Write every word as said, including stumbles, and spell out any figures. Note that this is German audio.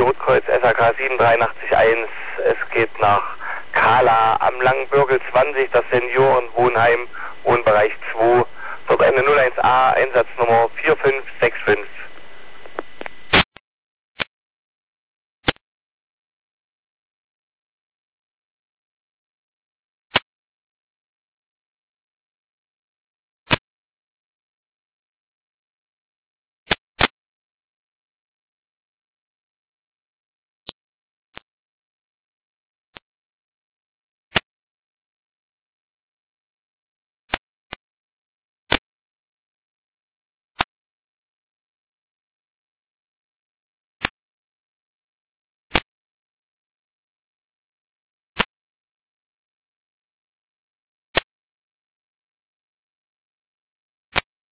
Rotkreuz S H K sieben drei acht eins. Es geht nach Kala am Langenbürgel zwanzig, das Seniorenwohnheim, Wohnbereich zwei. Dort eine null eins A, Einsatznummer vier fünf sechs fünf.